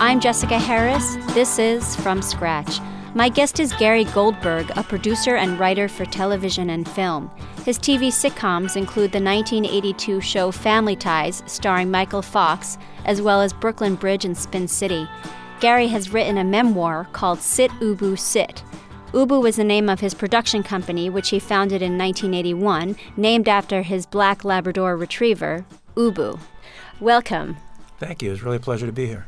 I'm Jessica Harris. This is From Scratch. My guest is Gary Goldberg, a producer and writer for television and film. His TV sitcoms include the 1982 show Family Ties, starring Michael Fox, as well as Brooklyn Bridge and Spin City. Gary has written a memoir called Sit, Ubu, Sit. Ubu was the name of his production company, which he founded in 1981, named after his black Labrador retriever, Ubu. Welcome. Thank you. It's really a pleasure to be here.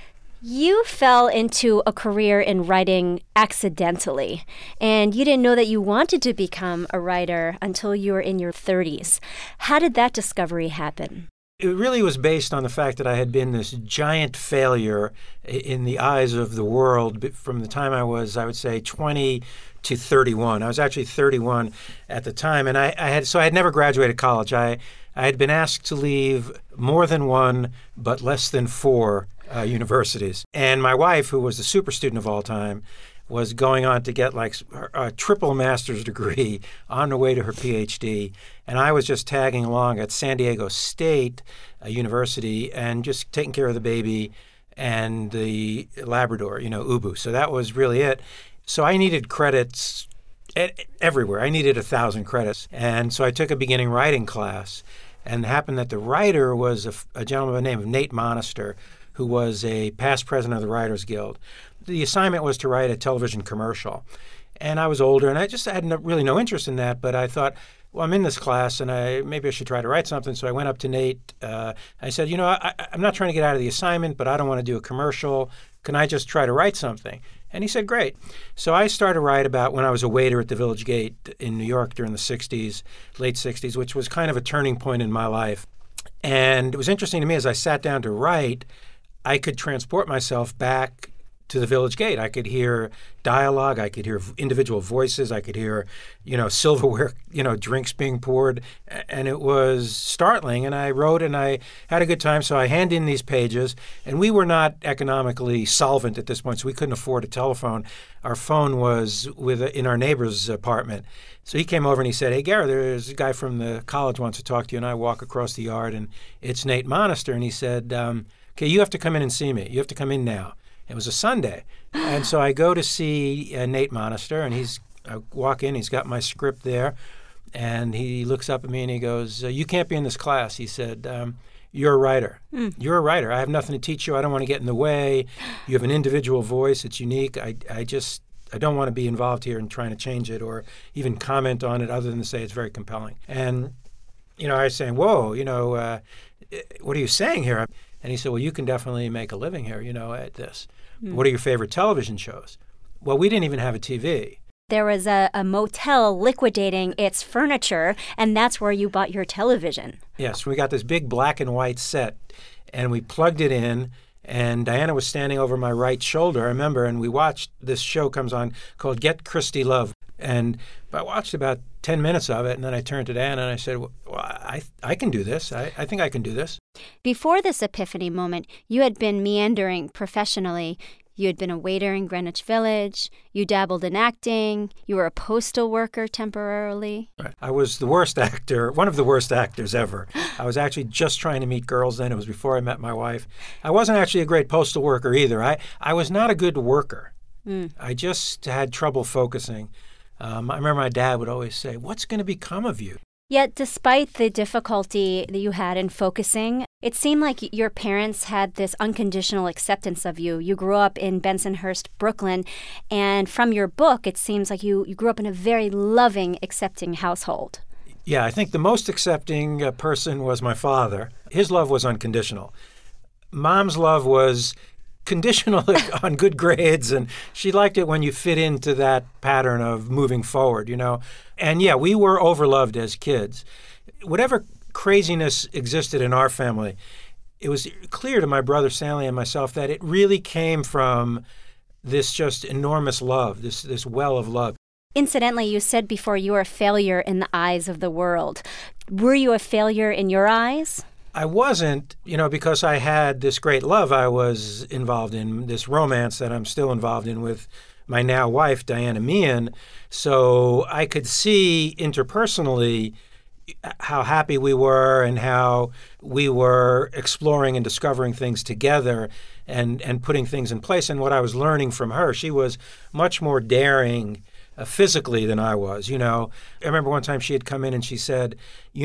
You fell into a career in writing accidentally, and you didn't know that you wanted to become a writer until you were in your 30s. How did that discovery happen? It really was based on the fact that I had been this giant failure in the eyes of the world from the time I was, I would say, 20 to 31. I was actually 31 at the time, and I had never graduated college. I had been asked to leave more than one, but less than four universities. And my wife, who was the super student of all time, was going on to get like a triple master's degree on the way to her PhD. And I was just tagging along at San Diego State University and just taking care of the baby and the Labrador, Ubu. So that was really it. So I needed credits everywhere. I needed 1,000 credits. And so I took a beginning writing class. And it happened that the writer was a gentleman by the name of Nate Monister, who was a past president of the Writers Guild. The assignment was to write a television commercial. And I was older, and I just had really no interest in that, but I thought, well, I'm in this class, and maybe I should try to write something. So I went up to Nate. I said, I'm not trying to get out of the assignment, but I don't want to do a commercial. Can I just try to write something? And he said, great. So I started to write about when I was a waiter at the Village Gate in New York during the 60s, late 60s, which was kind of a turning point in my life. And it was interesting to me as I sat down to write, I could transport myself back to the Village Gate. I could hear dialogue. I could hear individual voices. I could hear, silverware, drinks being poured. And it was startling. And I wrote and I had a good time. So I hand in these pages. And we were not economically solvent at this point, so we couldn't afford a telephone. Our phone was in our neighbor's apartment. So he came over and he said, hey, Gary, there's a guy from the college wants to talk to you. And I walk across the yard and it's Nate Monister. And he said, okay, you have to come in and see me. You have to come in now. It was a Sunday. And so I go to see Nate Monister, and I walk in, he's got my script there, and he looks up at me and he goes, you can't be in this class. He said, you're a writer. You're a writer. I have nothing to teach you. I don't want to get in the way. You have an individual voice. It's unique. I don't want to be involved here in trying to change it or even comment on it other than to say it's very compelling. And, I was saying, whoa, what are you saying here? And he said, well, you can definitely make a living here, at this. What are your favorite television shows? Well, we didn't even have a TV. There was a motel liquidating its furniture, and that's where you bought your television. Yes, we got this big black and white set, and we plugged it in, and Diana was standing over my right shoulder, I remember, and we watched this show comes on called Get Christy Love. And I watched about 10 minutes of it, and then I turned to Diana and I said, well, I can do this. I think I can do this. Before this epiphany moment, you had been meandering professionally. You had been a waiter in Greenwich Village. You dabbled in acting. You were a postal worker temporarily. Right. I was the worst actor, one of the worst actors ever. I was actually just trying to meet girls then. It was before I met my wife. I wasn't actually a great postal worker either. I was not a good worker. I just had trouble focusing. I remember my dad would always say, what's going to become of you? Yet despite the difficulty that you had in focusing, it seemed like your parents had this unconditional acceptance of you. You grew up in Bensonhurst, Brooklyn, and from your book, it seems like you grew up in a very loving, accepting household. Yeah, I think the most accepting person was my father. His love was unconditional. Mom's love was conditional on good grades, and she liked it when you fit into that pattern of moving forward, And yeah, we were overloved as kids. Whatever craziness existed in our family, it was clear to my brother Stanley and myself that it really came from this just enormous love, this well of love. Incidentally, you said before you were a failure in the eyes of the world. Were you a failure in your eyes? I wasn't, because I had this great love. I was involved in this romance that I'm still involved in with my now wife, Diana Meehan. So I could see interpersonally how happy we were and how we were exploring and discovering things together and putting things in place. And what I was learning from her, she was much more daring physically than I was. I remember one time she had come in and she said,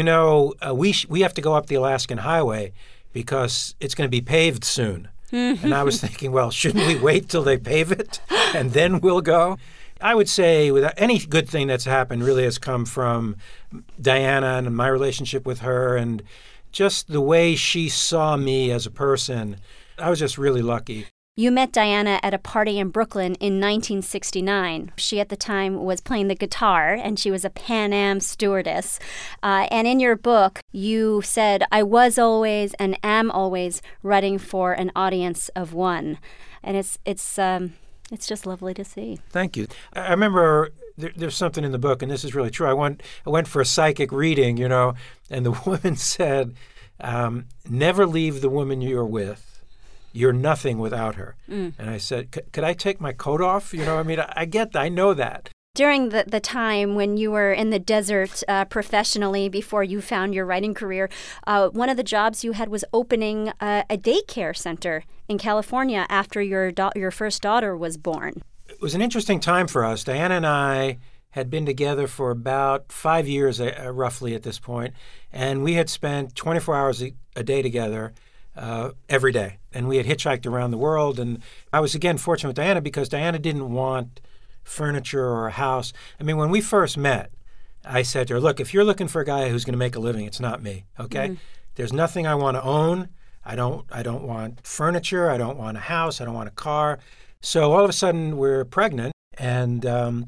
we have to go up the Alaskan Highway because it's going to be paved soon. And I was thinking, well, shouldn't we wait till they pave it and then we'll go? I would say with any good thing that's happened really has come from Diana and my relationship with her and just the way she saw me as a person. I was just really lucky. You met Diana at a party in Brooklyn in 1969. She at the time was playing the guitar, and she was a Pan Am stewardess. And in your book, you said, I was always and am always writing for an audience of one. And it's just lovely to see. Thank you. I remember there's something in the book, and this is really true. I went for a psychic reading, and the woman said, never leave the woman you're with. You're nothing without her. And I said, could I take my coat off? I know that. During the time when you were in the desert professionally before you found your writing career, one of the jobs you had was opening a daycare center in California after your first daughter was born. It was an interesting time for us. Diana and I had been together for about 5 years, roughly at this point, and we had spent 24 hours a day together every day. And we had hitchhiked around the world. And I was, again, fortunate with Diana because Diana didn't want furniture or a house. When we first met, I said to her, look, if you're looking for a guy who's going to make a living, it's not me, okay? Mm-hmm. There's nothing I want to own. I don't want furniture. I don't want a house. I don't want a car. So all of a sudden, we're pregnant. And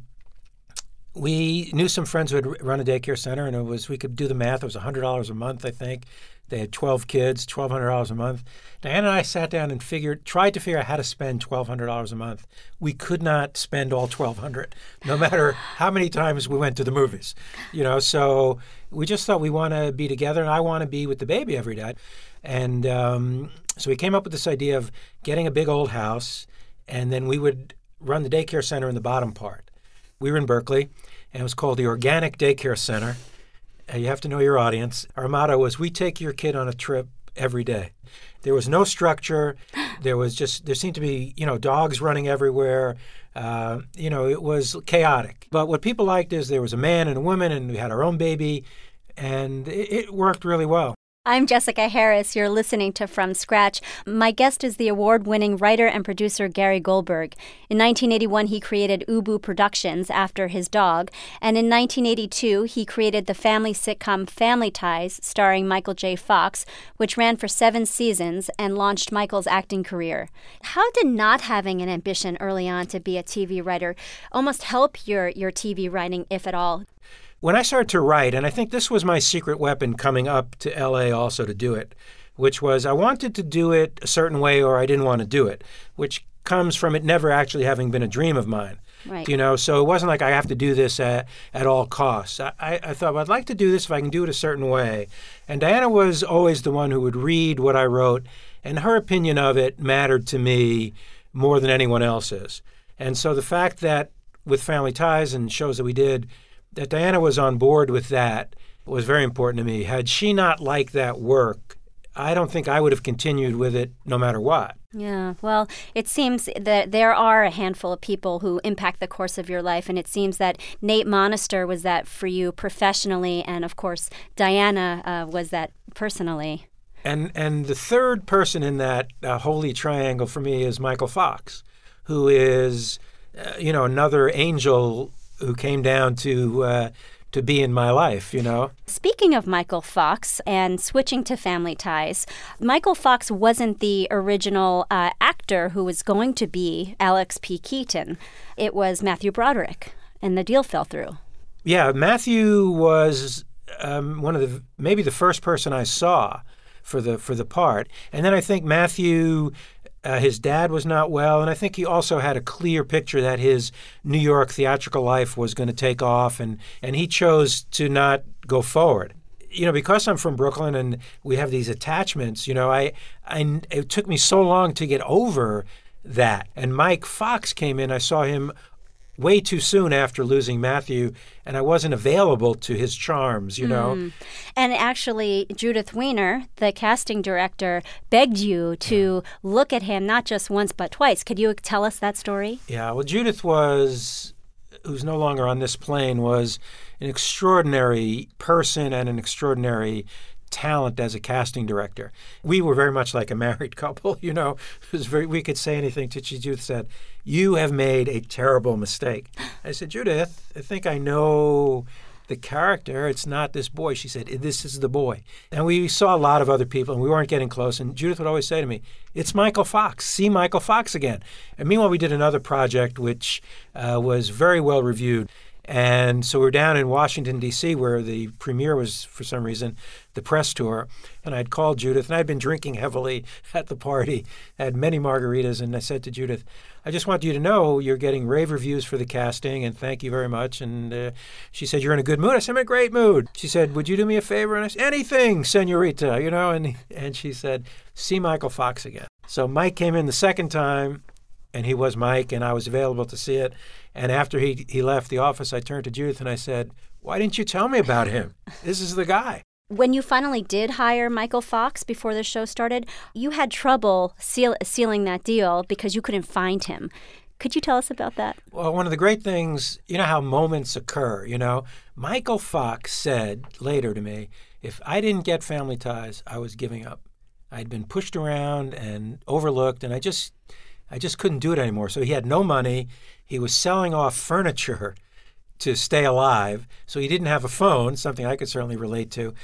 we knew some friends who had run a daycare center, and we could do the math. It was $100 a month, I think. They had 12 kids, $1,200 a month. Diana and I sat down and tried to figure out how to spend $1,200 a month. We could not spend all $1,200, no matter how many times we went to the movies. So we just thought we want to be together, and I want to be with the baby every day. And so we came up with this idea of getting a big old house, and then we would run the daycare center in the bottom part. We were in Berkeley, and it was called the Organic Daycare Center. You have to know your audience. Our motto was, we take your kid on a trip every day. There was no structure. There seemed to be, dogs running everywhere. It was chaotic. But what people liked is there was a man and a woman, and we had our own baby, and it worked really well. I'm Jessica Harris. You're listening to From Scratch. My guest is the award-winning writer and producer Gary Goldberg. In 1981, he created Ubu Productions after his dog. And in 1982, he created the family sitcom Family Ties, starring Michael J. Fox, which ran for 7 seasons and launched Michael's acting career. How did not having an ambition early on to be a TV writer almost help your TV writing, if at all? When I started to write, and I think this was my secret weapon coming up to L.A. also to do it, which was I wanted to do it a certain way or I didn't want to do it, which comes from it never actually having been a dream of mine. Right. So it wasn't like I have to do this at all costs. I thought, well, I'd like to do this if I can do it a certain way. And Diana was always the one who would read what I wrote, and her opinion of it mattered to me more than anyone else's. And so the fact that with Family Ties and shows that we did, that Diana was on board with that was very important to me. Had she not liked that work, I don't think I would have continued with it no matter what. Yeah, well, it seems that there are a handful of people who impact the course of your life, and it seems that Nate Monister was that for you professionally, and of course, Diana was that personally. And the third person in that holy triangle for me is Michael Fox, who is, another angel who came down to be in my life, Speaking of Michael Fox and switching to Family Ties, Michael Fox wasn't the original actor who was going to be Alex P. Keaton. It was Matthew Broderick, and the deal fell through. Yeah, Matthew was maybe the first person I saw for the part. And then I think Matthew, his dad was not well, and I think he also had a clear picture that his New York theatrical life was going to take off, and he chose to not go forward. Because I'm from Brooklyn and we have these attachments, it took me so long to get over that. And Mike Fox came in. I saw him way too soon after losing Matthew, and I wasn't available to his charms, you know. And actually, Judith Weiner, the casting director, begged you to look at him not just once but twice. Could you tell us that story? Yeah, well, Judith who's no longer on this plane, was an extraordinary person and an extraordinary talent as a casting director. We were very much like a married couple, you know. We could say anything to Judith said, "You have made a terrible mistake." I said, "Judith, I think I know the character. It's not this boy." She said, "This is the boy." And we saw a lot of other people, and we weren't getting close. And Judith would always say to me, "It's Michael Fox. See Michael Fox again." And meanwhile, we did another project which was very well reviewed. And so we're down in Washington, D.C., where the premiere was, for some reason, the press tour. And I'd called Judith, and I'd been drinking heavily at the party, had many margaritas, and I said to Judith, "I just want you to know you're getting rave reviews for the casting, and thank you very much." And she said, "You're in a good mood?" I said, "I'm in a great mood." She said, "Would you do me a favor?" And I said, "Anything, senorita," you know. And she said, "See Michael Fox again." So Mike came in the second time, and he was Mike, and I was available to see it. And after he left the office, I turned to Judith and I said, "Why didn't you tell me about him? This is the guy." When you finally did hire Michael Fox before the show started, you had trouble sealing that deal because you couldn't find him. Could you tell us about that? Well, one of the great things, you know how moments occur, you know? Michael Fox said later to me, if I didn't get Family Ties, I was giving up. I'd been pushed around and overlooked, and I just couldn't do it anymore. So he had no money. He was selling off furniture to stay alive. So he didn't have a phone, something I could certainly relate to.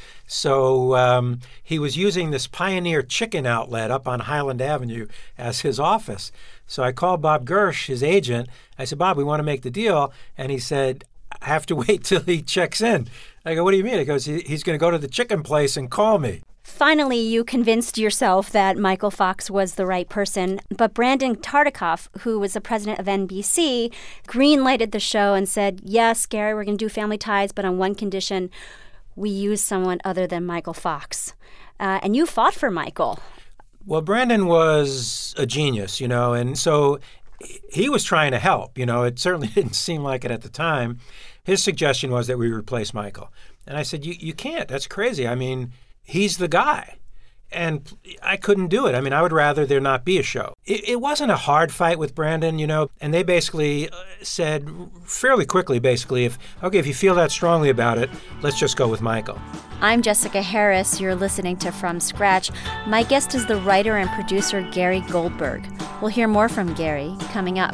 So he was using this Pioneer Chicken outlet up on Highland Avenue as his office. So I called Bob Gersh, his agent. I said, "Bob, we want to make the deal." And he said, "I have to wait till he checks in." I go, "What do you mean?" He goes, "He's going to go to the chicken place and call me." Finally, you convinced yourself that Michael Fox was the right person, but Brandon Tartikoff, who was the president of NBC, green-lighted the show and said, "Yes, Gary, we're going to do Family Ties, but on one condition, we use someone other than Michael Fox." And you fought for Michael. Well, Brandon was a genius, you know, and so he was trying to help. You know, it certainly didn't seem like it at the time. His suggestion was that we replace Michael. And I said, you can't. That's crazy. I mean, he's the guy. And I couldn't do it. I mean, I would rather there not be a show. It wasn't a hard fight with Brandon, you know, and they basically said fairly quickly, basically, if you feel that strongly about it, let's just go with Michael. I'm Jessica Harris. You're listening to From Scratch. My guest is the writer and producer Gary Goldberg. We'll hear more from Gary coming up.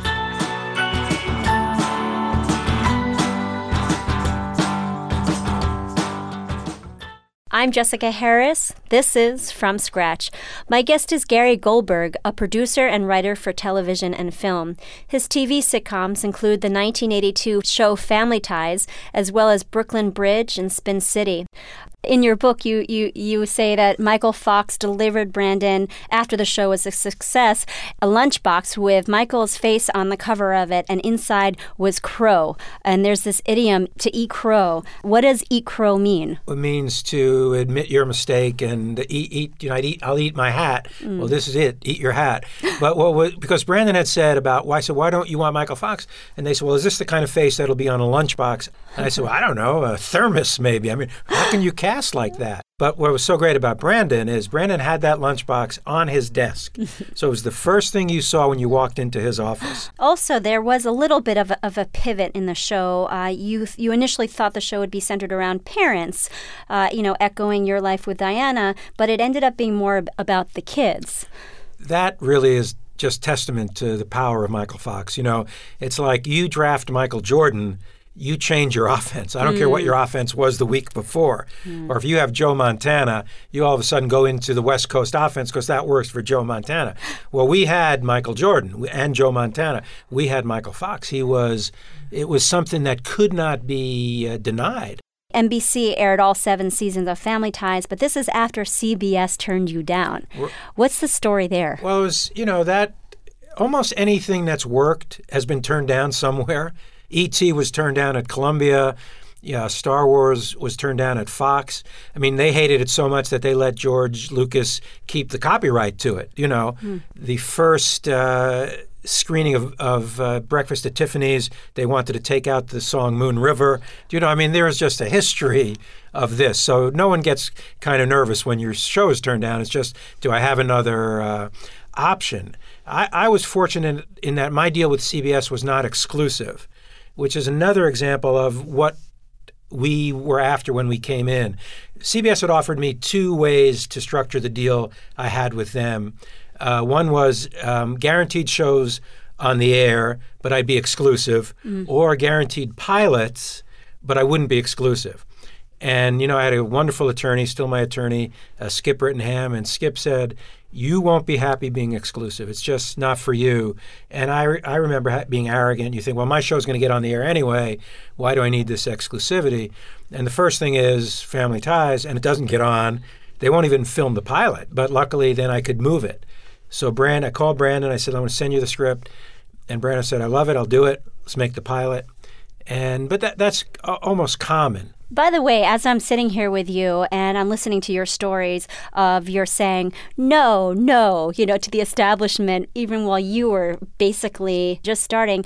I'm Jessica Harris. This is From Scratch. My guest is Gary Goldberg, a producer and writer for television and film. His TV sitcoms include the 1982 show Family Ties, as well as Brooklyn Bridge and Spin City. In your book, you say that Michael Fox delivered Brandon, after the show was a success, a lunchbox with Michael's face on the cover of it, and inside was crow. And there's this idiom, to eat crow. What does eat crow mean? It means to admit your mistake and eat. You know, I'll eat my hat. Well, this is it. Eat your hat. But because Brandon had said I said, "Why don't you want Michael Fox?" And they said, "Well, is this the kind of face that'll be on a lunchbox?" And I said, "Well, I don't know, a thermos maybe. I mean, how can you cast like that?" But what was so great about Brandon is Brandon had that lunchbox on his desk. So it was the first thing you saw when you walked into his office. Also, there was a little bit of a pivot in the show. You initially thought the show would be centered around parents, echoing Your Life with Diana, but it ended up being more about the kids. That really is just testament to the power of Michael Fox. You know, it's like you draft Michael Jordan, you change your offense. I don't care what your offense was the week before. Or if you have Joe Montana, you all of a sudden go into the West Coast offense because that works for Joe Montana. Well, we had Michael Jordan and Joe Montana. We had Michael Fox. It was something that could not be denied. NBC aired all 7 seasons of Family Ties, but this is after CBS turned you down. What's the story there? Well, it was, that almost anything that's worked has been turned down somewhere. E.T. was turned down at Columbia. Yeah, Star Wars was turned down at Fox. I mean, they hated it so much that they let George Lucas keep the copyright to it. The first screening of Breakfast at Tiffany's, they wanted to take out the song Moon River. There is just a history of this. So no one gets kind of nervous when your show is turned down. It's just, do I have another option? I was fortunate in that my deal with CBS was not exclusive, which is another example of what we were after when we came in. CBS had offered me two ways to structure the deal I had with them. One was guaranteed shows on the air, but I'd be exclusive, or guaranteed pilots, but I wouldn't be exclusive. And, I had a wonderful attorney, still my attorney, Skip Rittenham, and Skip said, you won't be happy being exclusive. It's just not for you. And I remember being arrogant. You think, well, my show's going to get on the air anyway. Why do I need this exclusivity? And the first thing is Family Ties, and it doesn't get on. They won't even film the pilot. But luckily, then I could move it. So I called Brandon. I said, I'm going to send you the script. And Brandon said, I love it. I'll do it. Let's make the pilot. But that's almost common. By the way, as I'm sitting here with you and I'm listening to your stories of your saying no, to the establishment, even while you were basically just starting,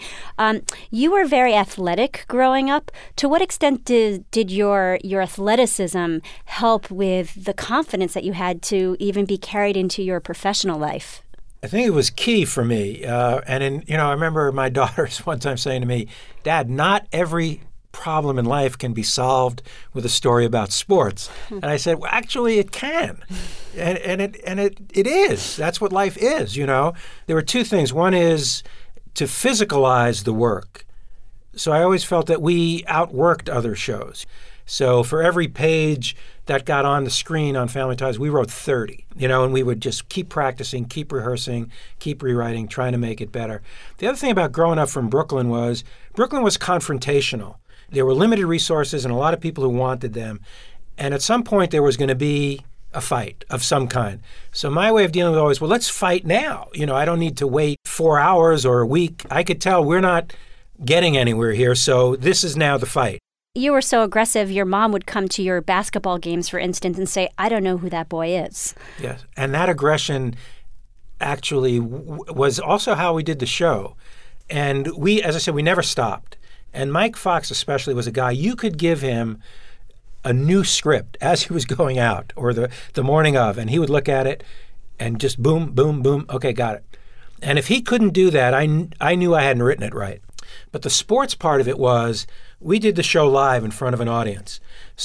you were very athletic growing up. To what extent did your athleticism help with the confidence that you had to even be carried into your professional life? I think it was key for me. I remember my daughters one time saying to me, Dad, not every problem in life can be solved with a story about sports. And I said, well, actually, it can. And it is. That's what life is, There were two things. One is to physicalize the work. So I always felt that we outworked other shows. So for every page that got on the screen on Family Ties, we wrote 30, and we would just keep practicing, keep rehearsing, keep rewriting, trying to make it better. The other thing about growing up from Brooklyn was confrontational. There were limited resources and a lot of people who wanted them. And at some point, there was going to be a fight of some kind. So my way of dealing with it was, well, let's fight now. I don't need to wait 4 hours or a week. I could tell we're not getting anywhere here, so this is now the fight. You were so aggressive, your mom would come to your basketball games, for instance, and say, I don't know who that boy is. Yes, and that aggression actually was also how we did the show. And we, as I said, we never stopped. And Mike Fox especially was a guy, you could give him a new script as he was going out or the morning of, and he would look at it and just boom, boom, boom, okay, got it. And if he couldn't do that, I knew I hadn't written it right. But the sports part of it was we did the show live in front of an audience.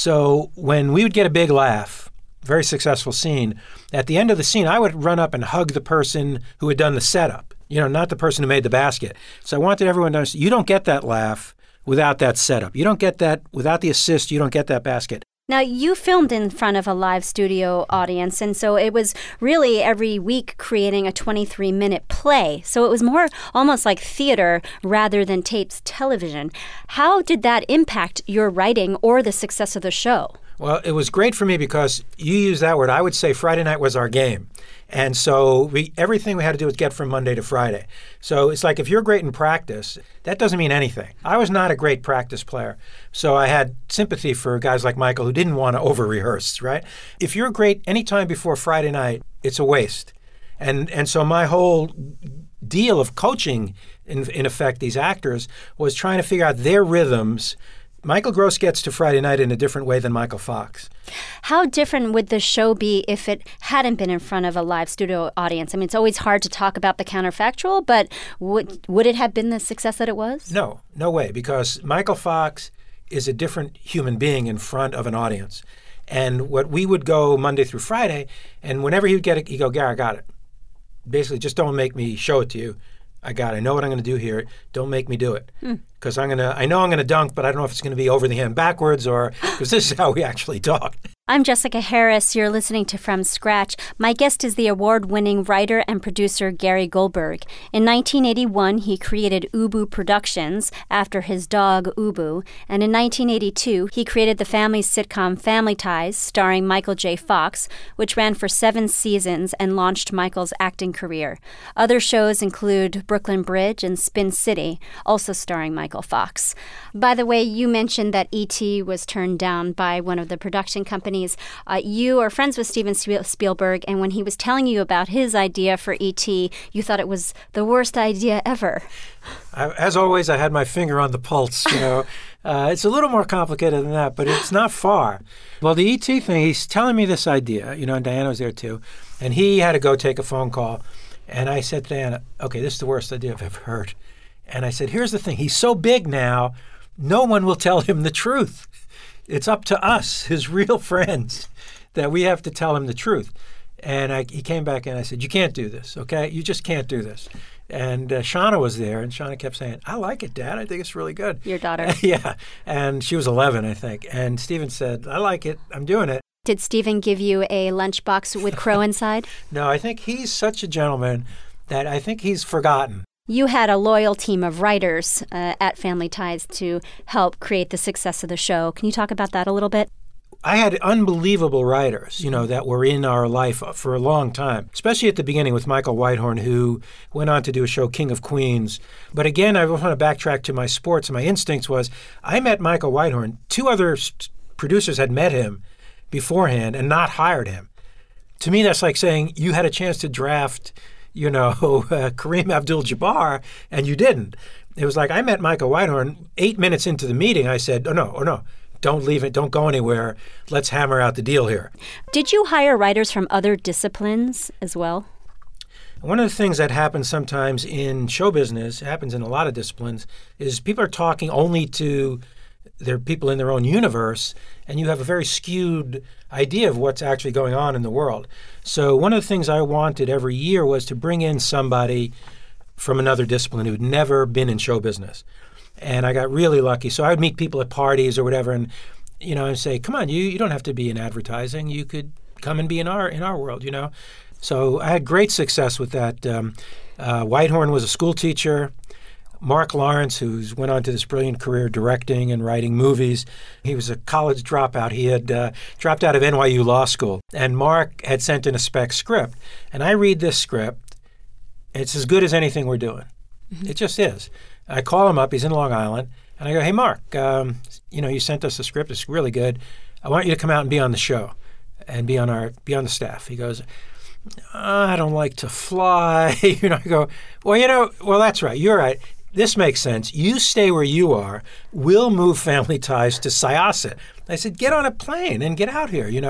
So when we would get a big laugh, very successful scene, at the end of the scene, I would run up and hug the person who had done the setup, not the person who made the basket. So I wanted everyone to understand, you don't get that laugh without that setup. You don't get that without the assist. You don't get that basket. Now, you filmed in front of a live studio audience, and so it was really every week creating a 23-minute play. So it was more almost like theater rather than taped television. How did that impact your writing or the success of the show? Well, it was great for me because you use that word. I would say Friday night was our game. And so everything we had to do was get from Monday to Friday. So it's like if you're great in practice, that doesn't mean anything. I was not a great practice player. So I had sympathy for guys like Michael who didn't want to over-rehearse, right? If you're great any time before Friday night, it's a waste. And so my whole deal of coaching, in effect, these actors was trying to figure out their rhythms. Michael Gross gets to Friday night in a different way than Michael Fox. How different would the show be if it hadn't been in front of a live studio audience? I mean, it's always hard to talk about the counterfactual, but would it have been the success that it was? No way, because Michael Fox is a different human being in front of an audience. And what we would go Monday through Friday, and whenever he'd get it, he'd go, Gary, I got it. Basically, just don't make me show it to you. I know what I'm going to do here. Don't make me do it. Because I know I'm going to dunk, but I don't know if it's going to be over the hand backwards or because this is how we actually talk. I'm Jessica Harris. You're listening to From Scratch. My guest is the award-winning writer and producer Gary Goldberg. In 1981, he created Ubu Productions after his dog Ubu. And in 1982, he created the family sitcom Family Ties, starring Michael J. Fox, which ran for 7 seasons and launched Michael's acting career. Other shows include Brooklyn Bridge and Spin City, also starring Michael Fox. By the way, you mentioned that E.T. was turned down by one of the production companies. companies. You are friends with Steven Spielberg, and when he was telling you about his idea for E.T., you thought it was the worst idea ever. As always, I had my finger on the pulse, It's a little more complicated than that, but it's not far. Well, the E.T. thing, he's telling me this idea, and Diana was there too, and he had to go take a phone call. And I said to Diana, okay, this is the worst idea I've ever heard. And I said, here's the thing. He's so big now, no one will tell him the truth. It's up to us, his real friends, that we have to tell him the truth. And he came back and I said, you can't do this, okay? You just can't do this. And Shauna was there, and Shauna kept saying, I like it, Dad. I think it's really good. Your daughter. Yeah. And she was 11, I think. And Steven said, I like it. I'm doing it. Did Steven give you a lunchbox with crow inside? No, I think he's such a gentleman that I think he's forgotten. You had a loyal team of writers at Family Ties to help create the success of the show. Can you talk about that a little bit? I had unbelievable writers, that were in our life for a long time, especially at the beginning with Michael Whitehorn, who went on to do a show, King of Queens. But again, I want to backtrack to my sports. My instincts was I met Michael Whitehorn. 2 other producers had met him beforehand and not hired him. To me, that's like saying you had a chance to draft, Kareem Abdul-Jabbar, and you didn't. It was like I met Michael Whitehorn 8 minutes into the meeting. I said, oh, no, don't leave it. Don't go anywhere. Let's hammer out the deal here. Did you hire writers from other disciplines as well? One of the things that happens sometimes in show business, happens in a lot of disciplines, is people are talking only to their people in their own universe, and you have a very skewed idea of what's actually going on in the world. So one of the things I wanted every year was to bring in somebody from another discipline who'd never been in show business. And I got really lucky. So I would meet people at parties or whatever, and and say, "Come on, you don't have to be in advertising. You could come and be in our world." So I had great success with that. Whitehorn was a school teacher. Mark Lawrence, who went on to this brilliant career directing and writing movies, he was a college dropout. He had dropped out of NYU Law School, and Mark had sent in a spec script. And I read this script. It's as good as anything we're doing. Mm-hmm. It just is. I call him up. He's in Long Island. And I go, hey, Mark, you sent us a script. It's really good. I want you to come out and be on the show and be on the staff. He goes, I don't like to fly. I go, well, that's right. You're right. This makes sense. You stay where you are. We'll move Family Ties to Syosset. I said, get on a plane and get out here,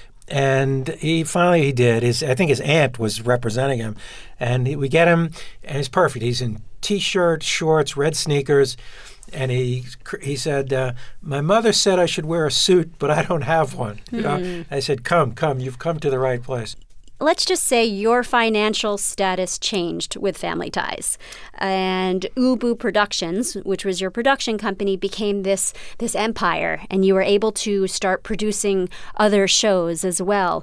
And he did. I think his aunt was representing him. And we get him, and it's perfect. He's in T-shirt, shorts, red sneakers. And he said, my mother said I should wear a suit, but I don't have one. I said, come, you've come to the right place. Let's just say your financial status changed with Family Ties, and Ubu Productions, which was your production company, became this empire, and you were able to start producing other shows as well.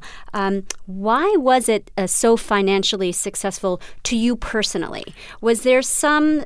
Why was it so financially successful to you personally? Was there some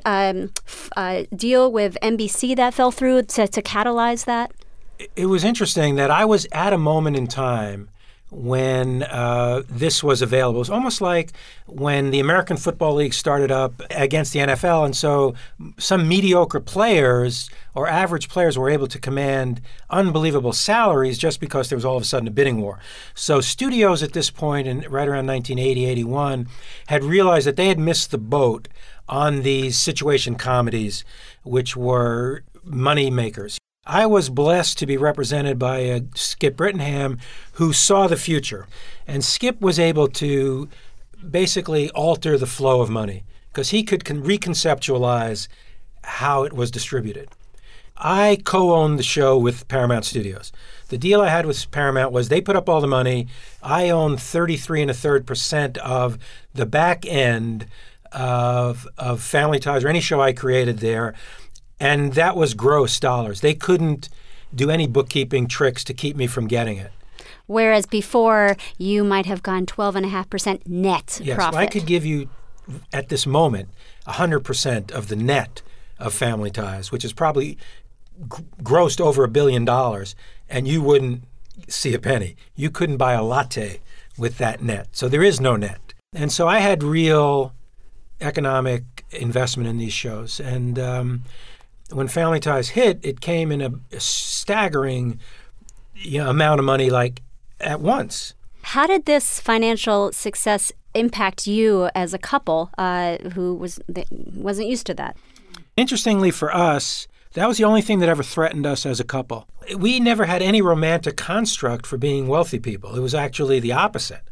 deal with NBC that fell through to catalyze that? It was interesting that I was at a moment in time when this was available. It was almost like when the American Football League started up against the NFL, and so some mediocre players or average players were able to command unbelievable salaries just because there was all of a sudden a bidding war. So studios at this point, right around 1980, 81, had realized that they had missed the boat on these situation comedies, which were money makers. I was blessed to be represented by Skip Brittenham, who saw the future. And Skip was able to basically alter the flow of money because he could reconceptualize how it was distributed. I co-owned the show with Paramount Studios. The deal I had with Paramount was they put up all the money. I owned 33.33% of the back end of Family Ties or any show I created there. And that was gross dollars. They couldn't do any bookkeeping tricks to keep me from getting it. Whereas before, you might have gone 12.5% net yes, profit. Well, I could give you, at this moment, 100% of the net of Family Ties, which is probably grossed over $1 billion, and you wouldn't see a penny. You couldn't buy a latte with that net. So there is no net. And so I had real economic investment in these shows. And when Family Ties hit, it came in a staggering amount of money, like at once. How did this financial success impact you as a couple who wasn't used to that? Interestingly for us, that was the only thing that ever threatened us as a couple. We never had any romantic construct for being wealthy people. It was actually the opposite.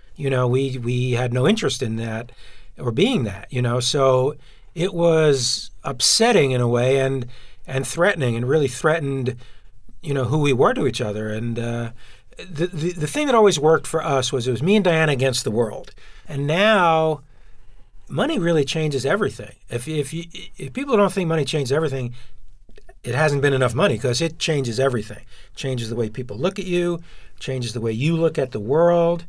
We had no interest in that or being that, So it was upsetting in a way and threatening, and really threatened, who we were to each other. And the thing that always worked for us was it was me and Diana against the world. And now money really changes everything. If people don't think money changes everything, it hasn't been enough money, because it changes everything. It changes the way people look at you, changes the way you look at the world.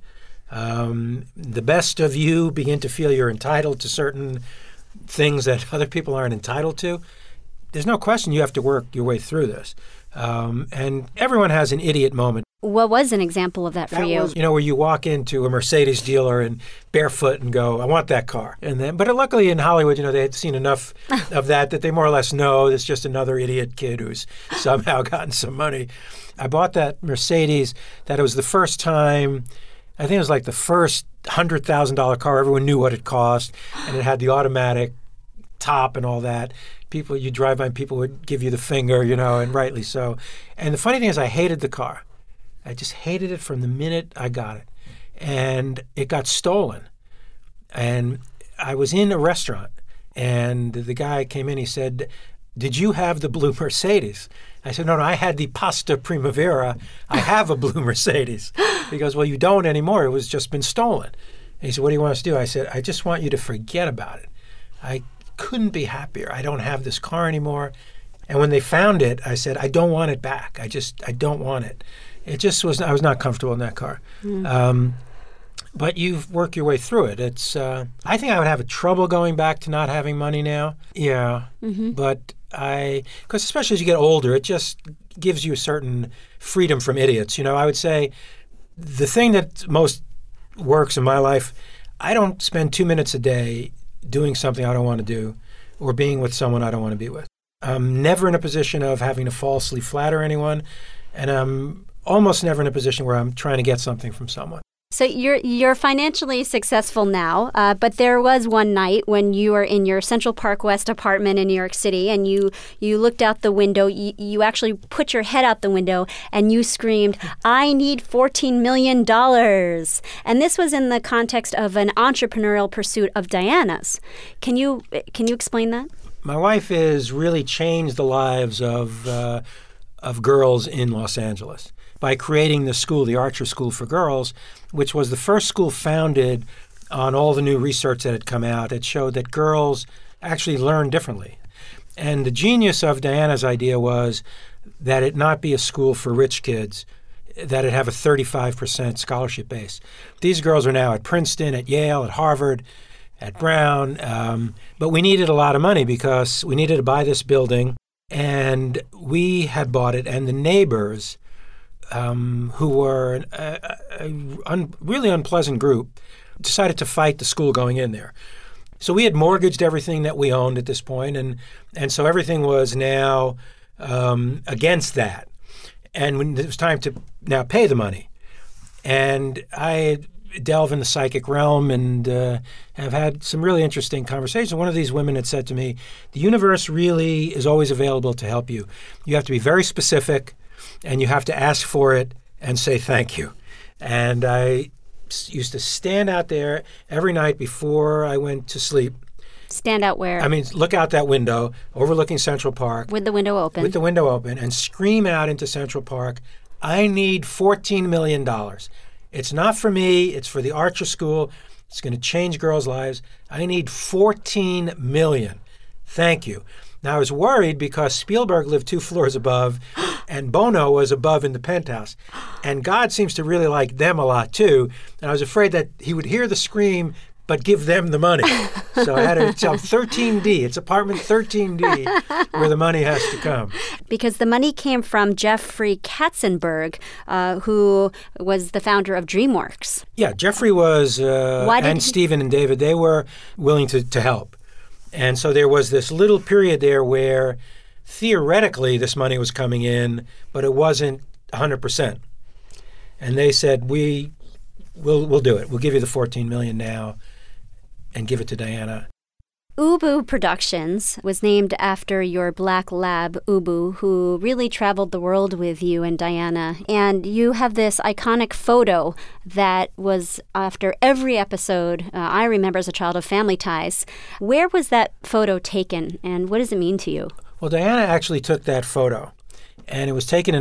The best of you begin to feel you're entitled to certain things that other people aren't entitled to. There's no question you have to work your way through this. And everyone has an idiot moment. What was an example of that for you? Where you walk into a Mercedes dealer and barefoot and go, I want that car. But luckily in Hollywood, they had seen enough of that they more or less know it's just another idiot kid who's somehow gotten some money. I bought that Mercedes. That it was the first time, I think it was like the first $100,000 car. Everyone knew what it cost, and it had the automatic top and all that. People, you drive by and people would give you the finger, and rightly so. And the funny thing is I hated the car. I just hated it from the minute I got it. And it got stolen. And I was in a restaurant, and the guy came in, he said, did you have the blue Mercedes? I said, no, I had the Pasta Primavera. I have a blue Mercedes. He goes, well, you don't anymore. It was just been stolen. And he said, what do you want us to do? I said, I just want you to forget about it. I couldn't be happier. I don't have this car anymore. And when they found it, I said, I don't want it back. I don't want it. It just was, I was not comfortable in that car. But you work your way through it. It's, I think I would have trouble going back to not having money now. Yeah. But because especially as you get older, it just gives you a certain freedom from idiots. I would say the thing that most works in my life, I don't spend 2 minutes a day doing something I don't want to do or being with someone I don't want to be with. I'm never in a position of having to falsely flatter anyone, and I'm almost never in a position where I'm trying to get something from someone. So you're financially successful now, but there was one night when you were in your Central Park West apartment in New York City, and you looked out the window. You actually put your head out the window and you screamed, "I need $14 million!" And this was in the context of an entrepreneurial pursuit of Diana's. Can you explain that? My wife has really changed the lives of girls in Los Angeles by creating the school, the Archer School for Girls, which was the first school founded on all the new research that had come out that showed that girls actually learn differently. And the genius of Diana's idea was that it not be a school for rich kids, that it have a 35% scholarship base. These girls are now at Princeton, at Yale, at Harvard, at Brown. But we needed a lot of money because we needed to buy this building, and we had bought it, and the neighbors, who were a really unpleasant group, decided to fight the school going in there. So we had mortgaged everything that we owned at this point, and so everything was now against that. And when it was time to now pay the money, and I delve in the psychic realm and have had some really interesting conversations. One of these women had said to me, the universe really is always available to help you. You have to be very specific, and you have to ask for it and say thank you. And I used to stand out there every night before I went to sleep. Stand out where? I mean, look out that window overlooking Central Park. With the window open. With the window open, and scream out into Central Park, I need $14 million. It's not for me. It's for the Archer School. It's going to change girls' lives. I need $14 million. Thank you. Now, I was worried because Spielberg lived 2 floors above and Bono was above in the penthouse. And God seems to really like them a lot, too. And I was afraid that he would hear the scream but give them the money. So I had to tell 13D. It's apartment 13D where the money has to come. Because the money came from Jeffrey Katzenberg, who was the founder of DreamWorks. Yeah, Jeffrey was, and Stephen and David, they were willing to help. And so there was this little period there where theoretically this money was coming in, but it wasn't 100%. And they said, we'll do it. We'll give you the $14 million now and give it to Diana. Ubu Productions was named after your black lab, Ubu, who really traveled the world with you and Diana. And you have this iconic photo that was after every episode, I remember as a child, of Family Ties. Where was that photo taken, and what does it mean to you? Well, Diana actually took that photo, and it was taken in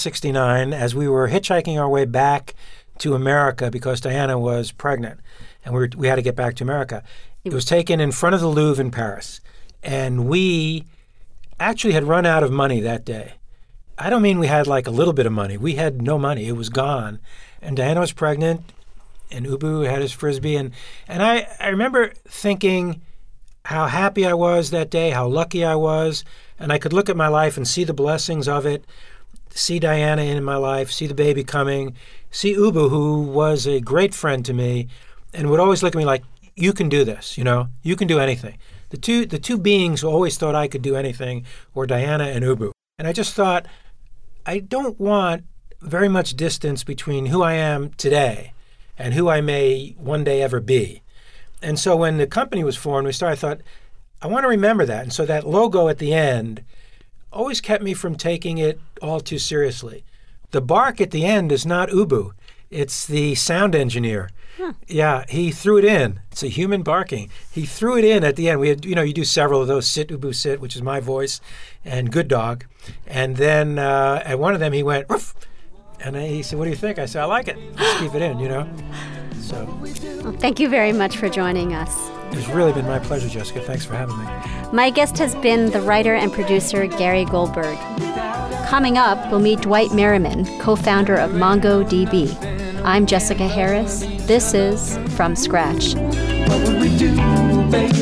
1969 as we were hitchhiking our way back to America because Diana was pregnant, and we had to get back to America. It was taken in front of the Louvre in Paris, and we actually had run out of money that day. I don't mean we had like a little bit of money. We had no money. It was gone. And Diana was pregnant, and Ubu had his Frisbee. And I remember thinking how happy I was that day, how lucky I was, and I could look at my life and see the blessings of it, see Diana in my life, see the baby coming, see Ubu, who was a great friend to me, and would always look at me like, you can do this, you can do anything. The two beings who always thought I could do anything were Diana and Ubu. And I just thought, I don't want very much distance between who I am today and who I may one day ever be. And so when the company was formed, I thought, I want to remember that. And so that logo at the end always kept me from taking it all too seriously. The bark at the end is not Ubu. It's the sound engineer. Huh. Yeah, he threw it in. It's a human barking. He threw it in at the end. We had, you do several of those, Sit, Ubu, Sit, which is my voice, and Good Dog. And then at one of them he went, Ruff! And he said, what do you think? I said, I like it. Let's keep it in, So. Well, thank you very much for joining us. It's really been my pleasure, Jessica. Thanks for having me. My guest has been the writer and producer Gary Goldberg. Coming up, we'll meet Dwight Merriman, co-founder of MongoDB. I'm Jessica Harris. This is From Scratch. What would we do, baby,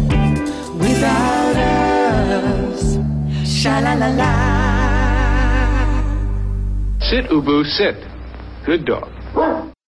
without us? Sha-la-la-la. Sit, Ubu, sit. Good dog.